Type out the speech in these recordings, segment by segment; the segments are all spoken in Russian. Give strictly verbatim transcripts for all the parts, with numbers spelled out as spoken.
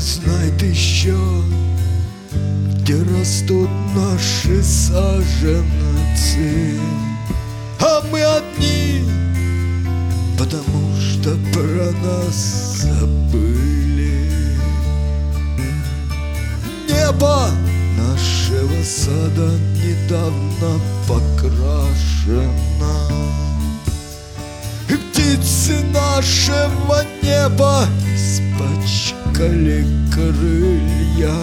знает еще, где растут наши саженцы. А мы одни, потому что про нас забыли. Небо нашего сада недавно покрашено, и птицы нашего неба испачкали крылья.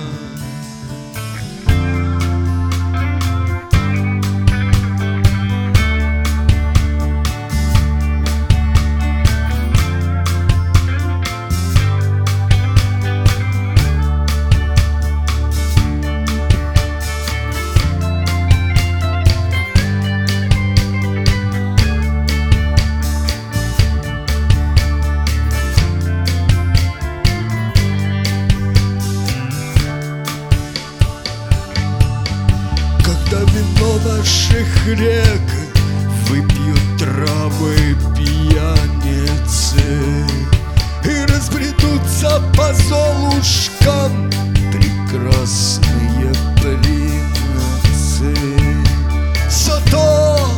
Когда вино наших рек выпьют травы пьяницы и разбредутся по золушкам прекрасные принцы, за то,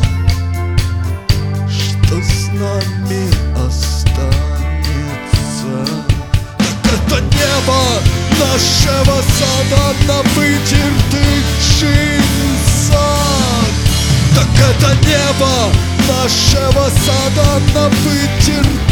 что с нами останется. Так это небо нашего сада на вытертых джинсах. Так это небо нашего сада на вытертых